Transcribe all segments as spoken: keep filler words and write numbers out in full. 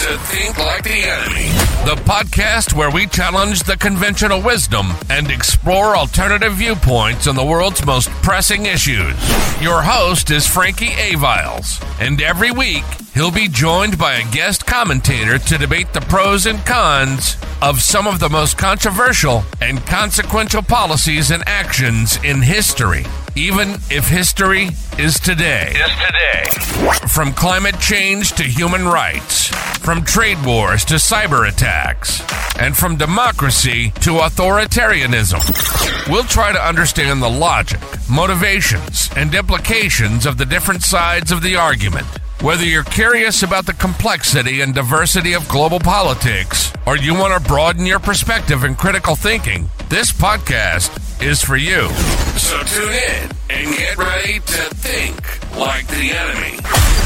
to Think Like the Enemy, the podcast where we challenge the conventional wisdom and explore alternative viewpoints on the world's most pressing issues. Your host is Frankie Aviles, and every week he'll be joined by a guest commentator to debate the pros and cons of some of the most controversial and consequential policies and actions in history, even if history is today. Is today. From climate change to human rights, from trade wars to cyber attacks, and from democracy to authoritarianism. We'll try to understand the logic, motivations, and implications of the different sides of the argument. Whether you're curious about the complexity and diversity of global politics, or you want to broaden your perspective and critical thinking, this podcast is for you. So tune in and get ready to think like the enemy.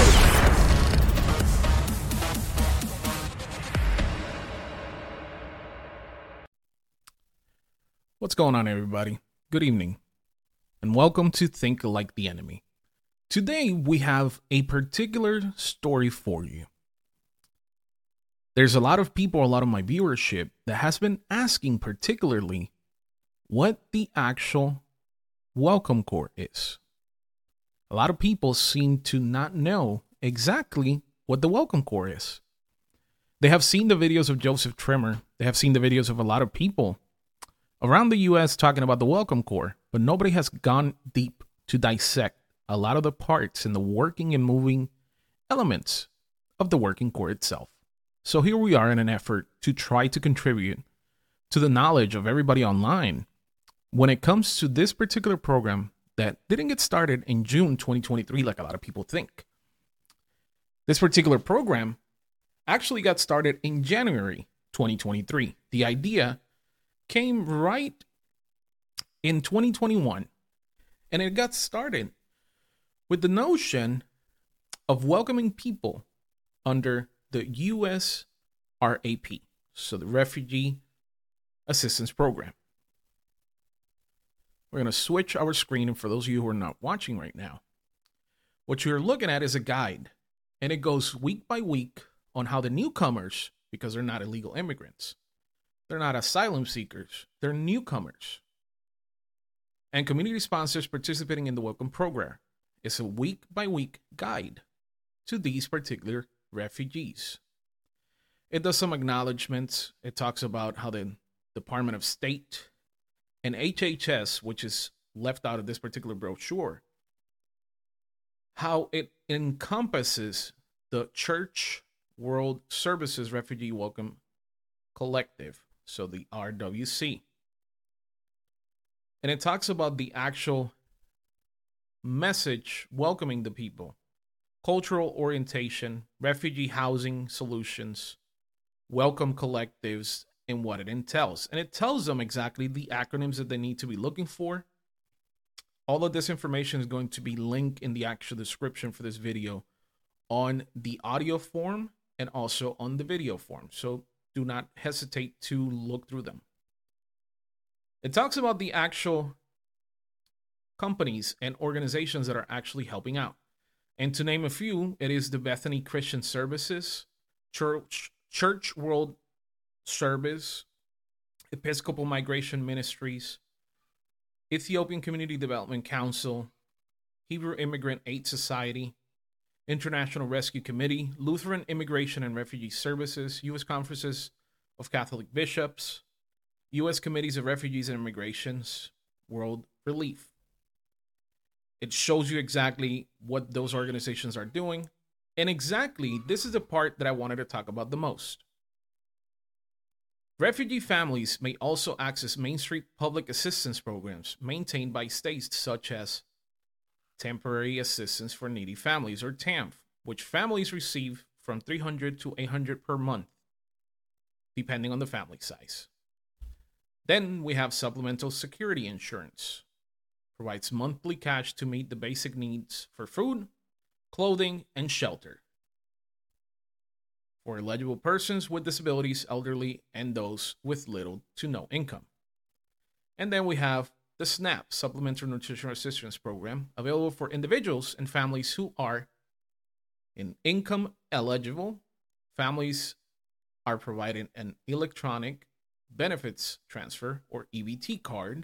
What's going on, everybody? Good evening, and welcome to Think Like the Enemy. Today, we have a particular story for you. There's a lot of people, a lot of my viewership, that has been asking particularly what the actual Welcome Corps is. A lot of people seem to not know exactly what the Welcome Corps is. They have seen the videos of Joseph Trimmer. They have seen the videos of a lot of people around the U S talking about the Welcome Corps, but nobody has gone deep to dissect a lot of the parts and the working and moving elements of the Working Corps itself. So here we are in an effort to try to contribute to the knowledge of everybody online when it comes to this particular program that didn't get started in June twenty twenty-three like a lot of people think. This particular program actually got started in January twenty twenty-three. The idea came right in twenty twenty-one, and it got started with the notion of welcoming people under the U S R A P, so the Refugee Assistance Program. We're going to switch our screen, and for those of you who are not watching right now, what you're looking at is a guide, and it goes week by week on how the newcomers, because they're not illegal immigrants, they're not asylum seekers, they're newcomers, and community sponsors participating in the Welcome Program. It's a week-by-week guide to these particular refugees. It does some acknowledgments. It talks about how the Department of State and H H S, which is left out of this particular brochure, how it encompasses the Church World Services Refugee Welcome Collective, so the R W C. And it talks about the actual message welcoming the people, cultural orientation, refugee housing solutions, welcome collectives, and what it entails. And it tells them exactly the acronyms that they need to be looking for. All of this information is going to be linked in the actual description for this video on the audio form and also on the video form. So do not hesitate to look through them. It talks about the actual companies and organizations that are actually helping out. And to name a few, it is the Bethany Christian Services, Church, Church World Service, Episcopal Migration Ministries, Ethiopian Community Development Council, Hebrew Immigrant Aid Society, International Rescue Committee, Lutheran Immigration and Refugee Services, U S Conferences of Catholic Bishops, U S Committees of Refugees and Immigrations, World Relief. It shows you exactly what those organizations are doing. And exactly, this is the part that I wanted to talk about the most. Refugee families may also access Main Street public assistance programs maintained by states such as Temporary Assistance for Needy Families, or T A M F, which families receive from three hundred to eight hundred per month, depending on the family size. Then we have Supplemental Security Insurance. Provides monthly cash to meet the basic needs for food, clothing, and shelter for eligible persons with disabilities, elderly, and those with little to no income. And then we have the SNAP, Supplementary Nutritional Assistance Program, available for individuals and families who are in income eligible families are provided an electronic benefits transfer or E B T card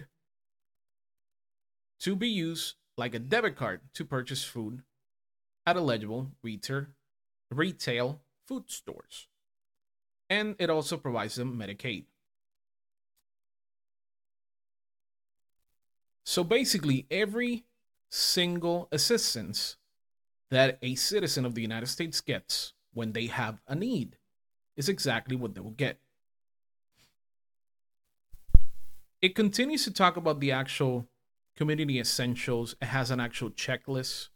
to be used like a debit card to purchase food at eligible retail, retail food stores. And it also provides them Medicaid. So basically, every single assistance that a citizen of the United States gets when they have a need is exactly what they will get. It continues to talk about the actual community essentials. It has an actual checklist.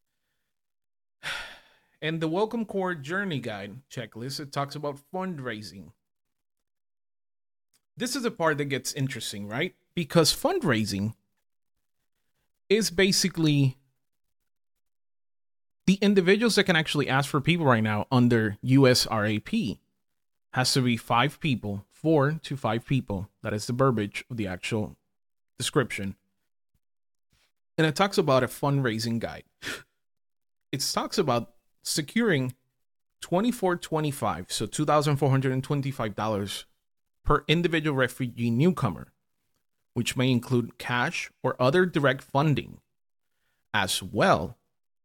And the Welcome Corps Journey Guide checklist, it talks about fundraising. This is the part that gets interesting, right? Because fundraising is basically the individuals that can actually ask for people right now under U S R A P. Has to be five people, four to five people. That is the verbiage of the actual description. And it talks about a fundraising guide. It talks about securing twenty-four twenty-five, so two thousand four hundred twenty-five dollars per individual refugee newcomer, which may include cash or other direct funding, as well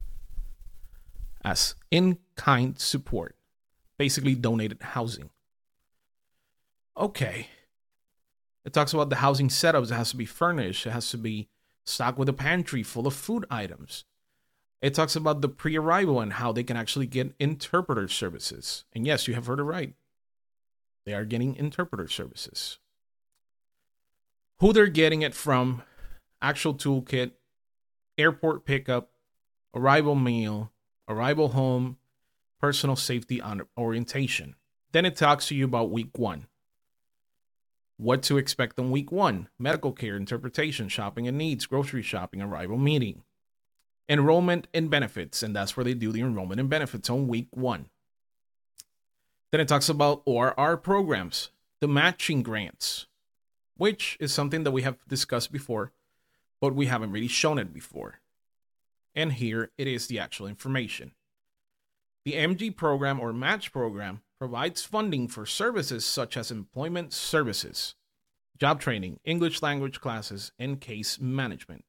as in-kind support, basically donated housing. Okay. It talks about the housing setups. It has to be furnished. It has to be stocked with a pantry full of food items. It talks about the pre-arrival and how they can actually get interpreter services. And yes, you have heard it right. They are getting interpreter services. Who they're getting it from, actual toolkit, airport pickup, arrival meal, arrival home, personal safety orientation. Then it talks to you about week one. What to expect on week one: medical care, interpretation, shopping and needs, grocery shopping, arrival meeting, enrollment and benefits. And that's where they do the enrollment and benefits on week one. Then it talks about O R R programs, the matching grants, which is something that we have discussed before, but we haven't really shown it before. And here it is the actual information. The M G program or match program provides funding for services such as employment services, job training, English language classes, and case management,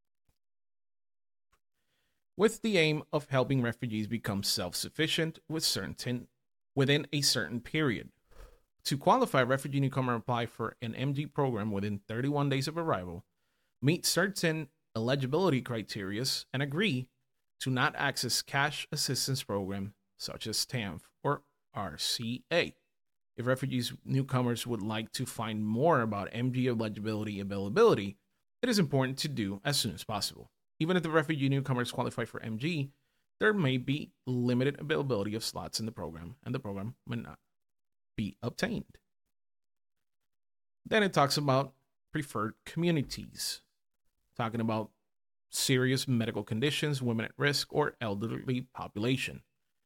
with the aim of helping refugees become self-sufficient with certain, within a certain period. To qualify, refugee newcomer apply for an M G program within thirty-one days of arrival, meet certain eligibility criteria, and agree to not access cash assistance program such as T A M F or R C A. If refugees newcomers would like to find more about M G eligibility availability, it is important to do as soon as possible. Even if the refugee newcomers qualify for M G, there may be limited availability of slots in the program, and the program may not be obtained. Then it talks about preferred communities, talking about serious medical conditions, women at risk, or elderly population.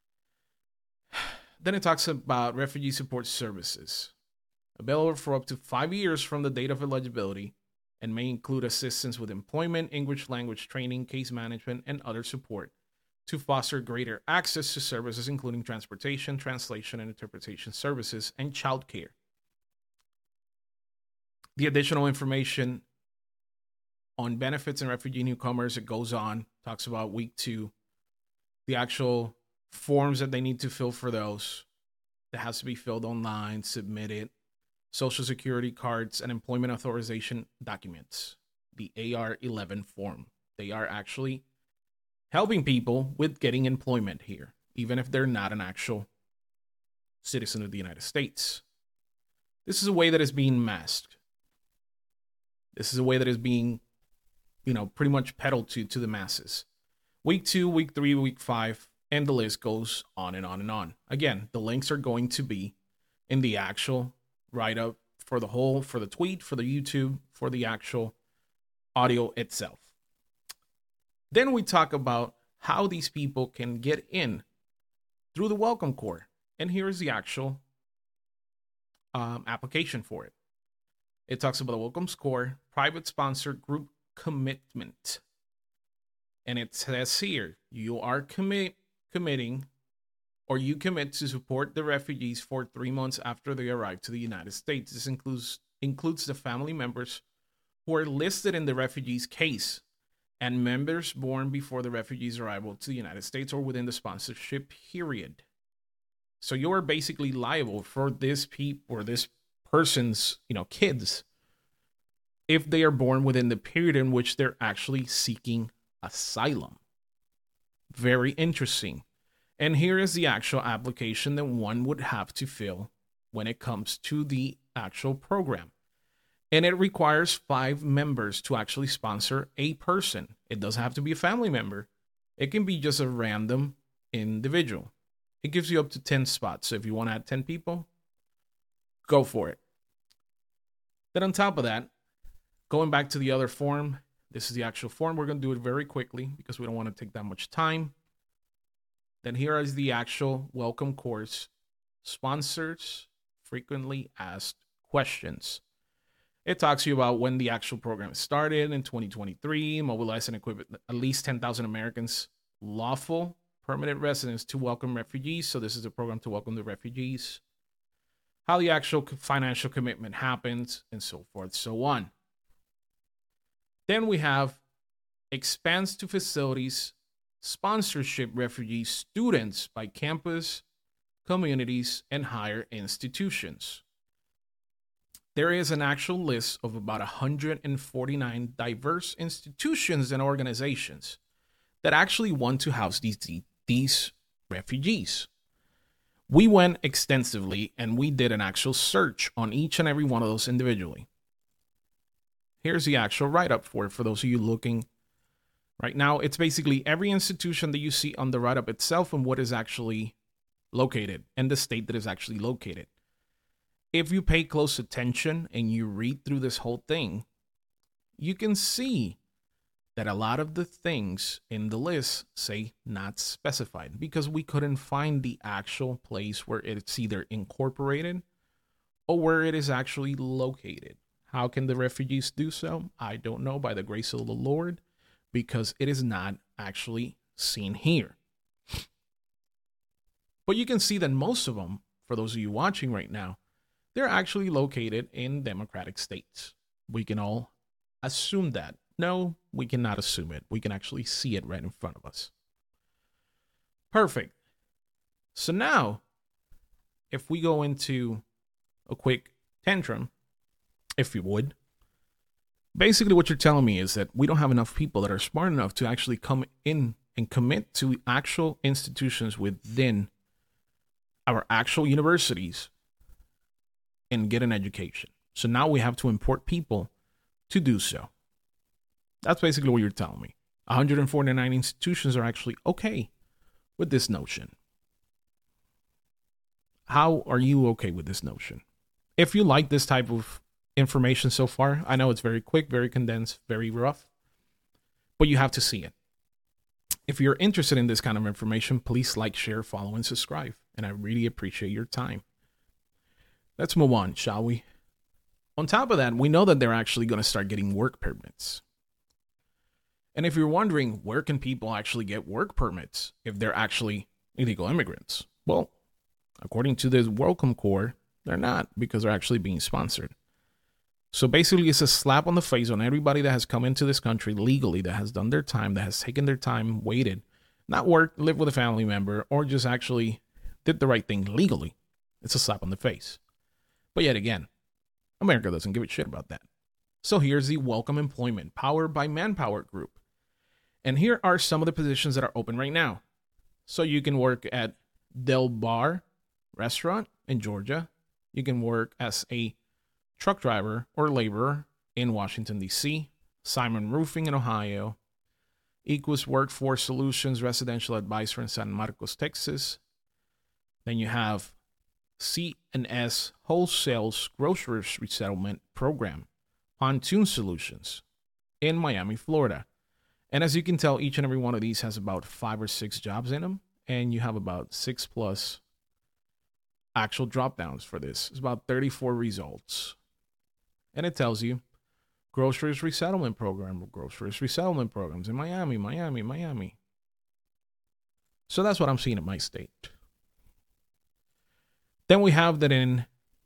Then it talks about refugee support services, available for up to five years from the date of eligibility, and may include assistance with employment, English language training, case management, and other support to foster greater access to services, including transportation, translation, and interpretation services, and childcare. The additional information on benefits and refugee newcomers, it goes on, talks about week two, the actual forms that they need to fill for those. That has to be filled online, submitted, social security cards, and employment authorization documents, the A R eleven form. They are actually helping people with getting employment here, even if they're not an actual citizen of the United States. This is a way that is being masked. This is a way that is being, you know, pretty much peddled to, to the masses. Week two, week three, week five, and the list goes on and on and on. Again, the links are going to be in the actual write-up for the whole, for the tweet, for the YouTube, for the actual audio itself. Then we talk about how these people can get in through the Welcome Corps. And here's the actual um, application for it. It talks about the Welcome Corps private sponsored group commitment. And it says here, you are commit, committing or you commit to support the refugees for three months after they arrive to the United States. This includes includes the family members who are listed in the refugee's case and members born before the refugee's arrival to the United States or within the sponsorship period. So you're basically liable for this peep or this person's, you know, kids if they are born within the period in which they're actually seeking asylum. Very interesting. And here is the actual application that one would have to fill when it comes to the actual program. And it requires five members to actually sponsor a person. It doesn't have to be a family member. It can be just a random individual. It gives you up to ten spots. So if you want to add ten people, go for it. Then on top of that, going back to the other form, this is the actual form. We're going to do it very quickly because we don't want to take that much time. Then here is the actual welcome course. Sponsors frequently asked questions. It talks to you about when the actual program started in twenty twenty-three, mobilize and equip at least ten thousand Americans, lawful permanent residents to welcome refugees. So this is a program to welcome the refugees. How the actual financial commitment happens, and so forth, so on. Then we have expands to facilities, sponsorship refugee students by campus, communities, and higher institutions. There is an actual list of about one hundred forty-nine diverse institutions and organizations that actually want to house these, these refugees. We went extensively and we did an actual search on each and every one of those individually. Here's the actual write-up for it for those of you looking right now. It's basically every institution that you see on the write-up itself and what is actually located and the state that is actually located. If you pay close attention and you read through this whole thing, you can see that a lot of the things in the list say not specified because we couldn't find the actual place where it's either incorporated or where it is actually located. How can the refugees do so? I don't know, by the grace of the Lord, because it is not actually seen here. But you can see that most of them, for those of you watching right now, they're actually located in democratic states. We can all assume that. No, we cannot assume it. We can actually see it right in front of us. Perfect. So now, if we go into a quick tantrum, if you would, basically what you're telling me is that we don't have enough people that are smart enough to actually come in and commit to actual institutions within our actual universities and get an education. So now we have to import people to do so. That's basically what you're telling me. one hundred forty-nine institutions are actually okay with this notion. How are you okay with this notion? If you like this type of information so far, I know it's very quick, very condensed, very rough, but you have to see it. If you're interested in this kind of information, please like, share, follow, and subscribe. And I really appreciate your time. Let's move on, shall we? On top of that, we know that they're actually going to start getting work permits. And if you're wondering, where can people actually get work permits if they're actually illegal immigrants? Well, according to this Welcome Corps, they're not, because they're actually being sponsored. So basically, it's a slap on the face on everybody that has come into this country legally, that has done their time, that has taken their time, waited, not worked, lived with a family member, or just actually did the right thing legally. It's a slap on the face. But yet again, America doesn't give a shit about that. So here's the Welcome Employment, powered by Manpower Group. And here are some of the positions that are open right now. So you can work at Del Bar Restaurant in Georgia. You can work as a truck driver or laborer in Washington, D C, Simon Roofing in Ohio, Equus Workforce Solutions Residential Advisor in San Marcos, Texas. Then you have C and S Wholesale's Groceries Resettlement Program, Pontoon Solutions in Miami, Florida. And as you can tell, each and every one of these has about five or six jobs in them, and you have about six plus actual drop downs for this. It's about thirty-four results. And it tells you groceries resettlement program, groceries resettlement programs in Miami, Miami, Miami. So that's what I'm seeing in my state. Then we have that in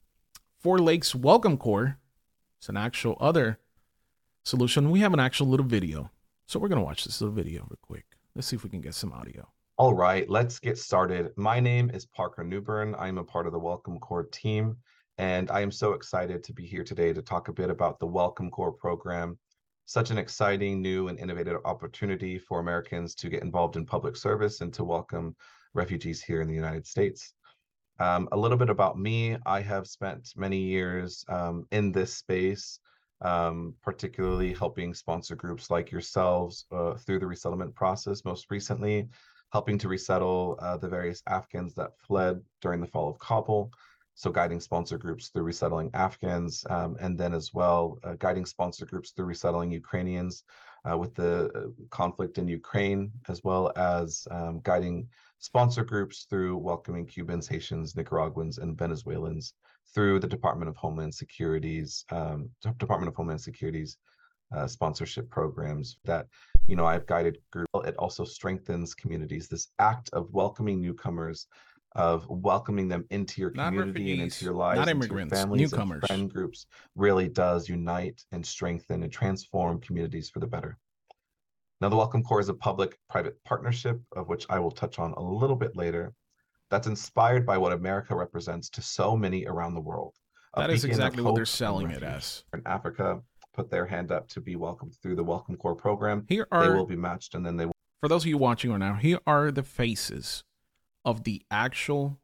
Four Lakes Welcome Corps. It's an actual other solution. We have an actual little video. So we're going to watch this little video real quick. Let's see if we can get some audio. All right, let's get started. My name is Parker Newburn. I'm a part of the Welcome Corps team, and I am so excited to be here today to talk a bit about the Welcome Corps program. Such an exciting, new, and innovative opportunity for Americans to get involved in public service and to welcome refugees here in the United States. Um, a little bit about me. I have spent many years um, in this space, um, particularly helping sponsor groups like yourselves uh, through the resettlement process, most recently helping to resettle uh, the various Afghans that fled during the fall of Kabul. So guiding sponsor groups through resettling Afghans, um, and then as well uh, guiding sponsor groups through resettling Ukrainians uh, with the uh, conflict in Ukraine, as well as um, guiding sponsor groups through welcoming Cubans, Haitians, Nicaraguans, and Venezuelans through the Department of Homeland Security's um, Department of Homeland Security's uh, sponsorship programs that, you know, I've guided groups. It also strengthens communities. This act of welcoming newcomers, of welcoming them into your Not community and into your lives, not into immigrants, your families, newcomers. And friend groups, really does unite and strengthen and transform communities for the better. Now, the Welcome Corps is a public-private partnership, of which I will touch on a little bit later, that's inspired by what America represents to so many around the world. That is exactly what they're selling it as. In Africa, put their hand up to be welcomed through the Welcome Corps program. Here are, they will be matched, and then they will. For those of you watching right now, here are the faces of the actual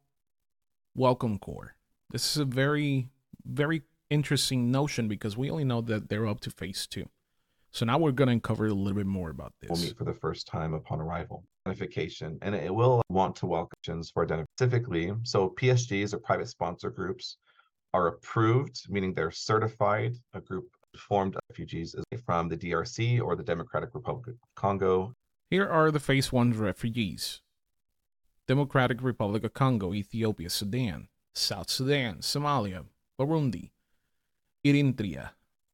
Welcome Corps. This is a very, very interesting notion because we only know that they're up to phase two. So now we're going to cover a little bit more about this. We'll meet for the first time upon arrival. Identification, and it will want to welcome for identification specifically. So P S Gs or private sponsor groups are approved, meaning they're certified. A group formed of refugees is from the D R C or the Democratic Republic of Congo. Here are the phase one refugees: Democratic Republic of Congo, Ethiopia, Sudan, South Sudan, Somalia, Burundi, Eritrea.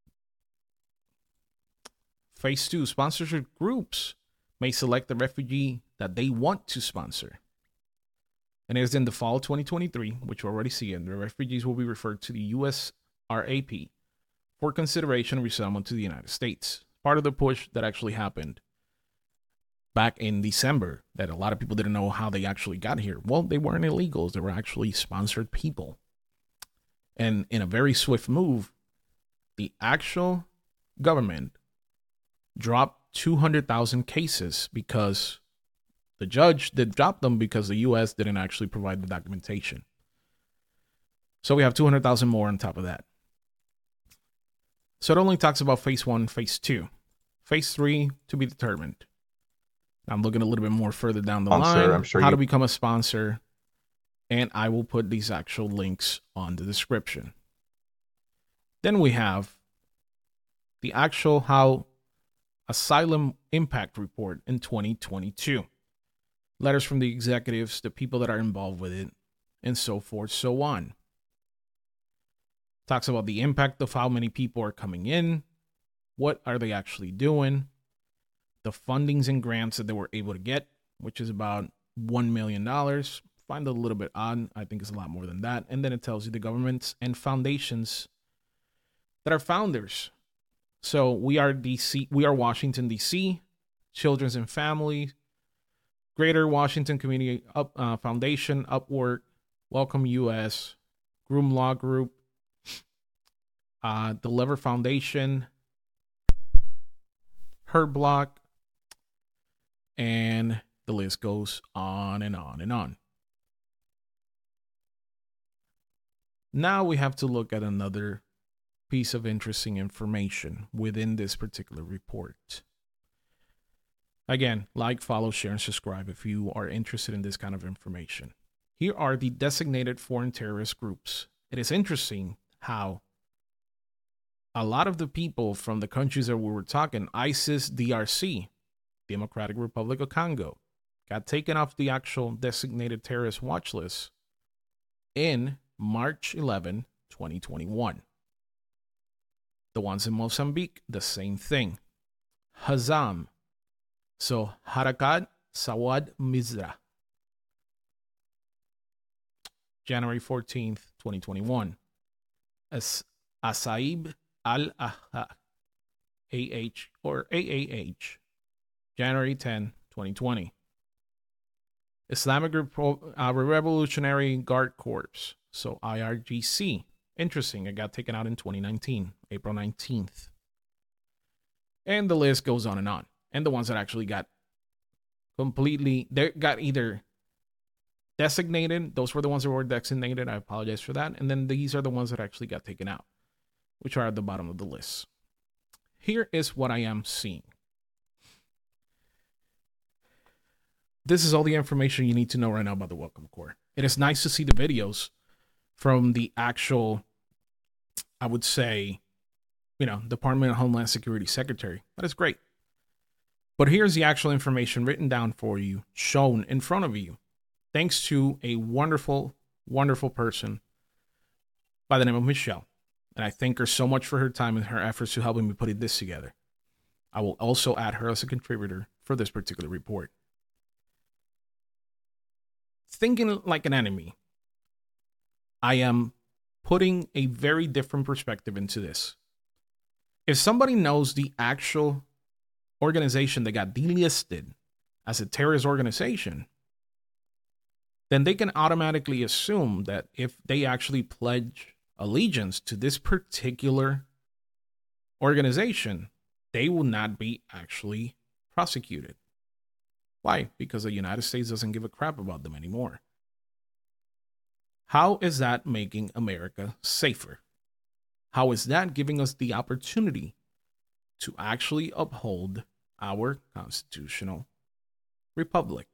Phase two, sponsorship groups may select the refugee that they want to sponsor. And it is in the fall of twenty twenty-three, which we already see, and the refugees will be referred to the U S R A P for consideration and resettlement to the United States. Part of the push that actually happened back in December, that a lot of people didn't know how they actually got here. Well, they weren't illegals. They were actually sponsored people. And in a very swift move, the actual government dropped two hundred thousand cases because the judge did drop them because the U S didn't actually provide the documentation. So we have two hundred thousand more on top of that. So it only talks about phase one, phase two. Phase three to be determined. I'm looking a little bit more further down the Sponsor, line, I'm sure how you- to become a sponsor, and I will put these actual links on the description. Then we have the actual how Asylum Impact Report in twenty twenty-two. Letters from the executives, the people that are involved with it, and so forth, so on. Talks about the impact of how many people are coming in, what are they actually doing, the fundings and grants that they were able to get, which is about one million dollars. Find it a little bit odd. I think it's a lot more than that. And then it tells you the governments and foundations that are founders. So we are D C, we are Washington, D C, Children's and Family, Greater Washington Community Up, uh, Foundation, Upwork, Welcome U S, Groom Law Group, uh, the Lever Foundation, Her Block, and the list goes on and on and on. Now we have to look at another piece of interesting information within this particular report. Again, like, follow, share, and subscribe if you are interested in this kind of information. Here are the designated foreign terrorist groups. It is interesting how a lot of the people from the countries that we were talking, ISIS D R C, Democratic Republic of Congo, got taken off the actual designated terrorist watch list in March eleventh, twenty twenty-one. The ones in Mozambique, the same thing. Hazam, so Harakat Sawad Mizra. January fourteenth, twenty twenty-one. As Asaib al-Aha, A H or A A H, January tenth, twenty twenty. Islamic Repo- uh, Revolutionary Guard Corps, so I R G C. Interesting, it got taken out in twenty nineteen, April nineteenth. And the list goes on and on. And the ones that actually got completely, they got either designated, those were the ones that were designated, I apologize for that. And then these are the ones that actually got taken out, which are at the bottom of the list. Here is what I am seeing. This is all the information you need to know right now about the Welcome Corps. It is nice to see the videos from the actual, I would say, you know, Department of Homeland Security Secretary. That is great. But here's the actual information written down for you, shown in front of you, thanks to a wonderful, wonderful person by the name of Michelle. And I thank her so much for her time and her efforts to helping me put this together. I will also add her as a contributor for this particular report. Thinking like an enemy, I am putting a very different perspective into this. If somebody knows the actual organization that got delisted as a terrorist organization, then they can automatically assume that if they actually pledge allegiance to this particular organization, they will not be actually prosecuted. Why? Because the United States doesn't give a crap about them anymore. How is that making America safer? How is that giving us the opportunity to actually uphold our constitutional republic?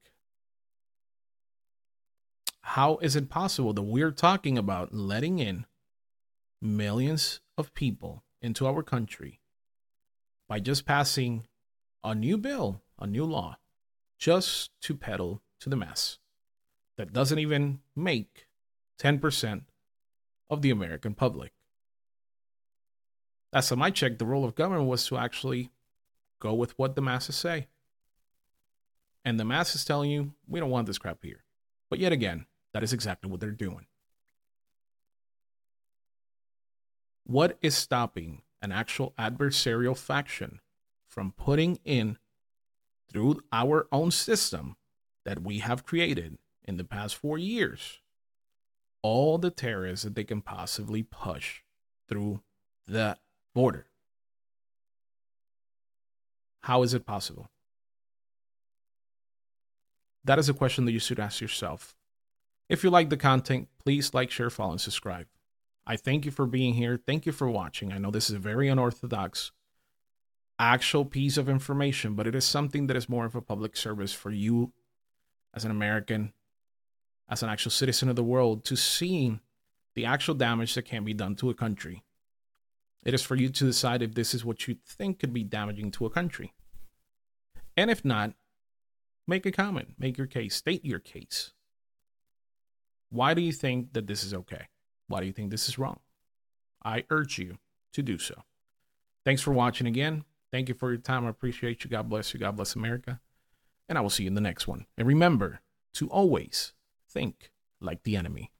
How is it possible that we're talking about letting in millions of people into our country by just passing a new bill, a new law, just to peddle to the mass that doesn't even make ten percent of the American public? Last time I checked, the role of government was to actually go with what the masses say. And the masses telling you, we don't want this crap here. But yet again, that is exactly what they're doing. What is stopping an actual adversarial faction from putting in, through our own system that we have created in the past four years, all the terrorists that they can possibly push through the border? How is it possible? That is a question that you should ask yourself. If you like the content, please like, share, follow, and subscribe. I thank you for being here. Thank you for watching. I know this is a very unorthodox actual piece of information, but it is something that is more of a public service for you as an American, as an actual citizen of the world, to see the actual damage that can be done to a country. It is for you to decide if this is what you think could be damaging to a country. And if not, make a comment, make your case, state your case. Why do you think that this is okay? Why do you think this is wrong? I urge you to do so. Thanks for watching again. Thank you for your time. I appreciate you. God bless you. God bless America. And I will see you in the next one. And remember to always think like the enemy.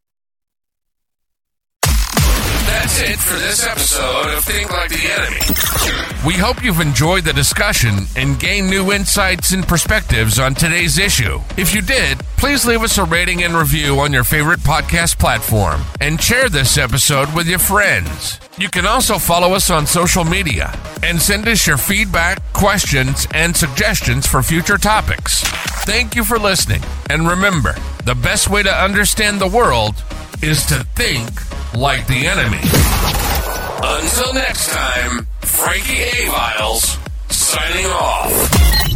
That's it for this episode of Think Like the Enemy. We hope you've enjoyed the discussion and gained new insights and perspectives on today's issue. If you did, please leave us a rating and review on your favorite podcast platform and share this episode with your friends. You can also follow us on social media and send us your feedback, questions, and suggestions for future topics. Thank you for listening. And remember, the best way to understand the world is to think like the enemy. Until next time, Frankie A. Viles signing off.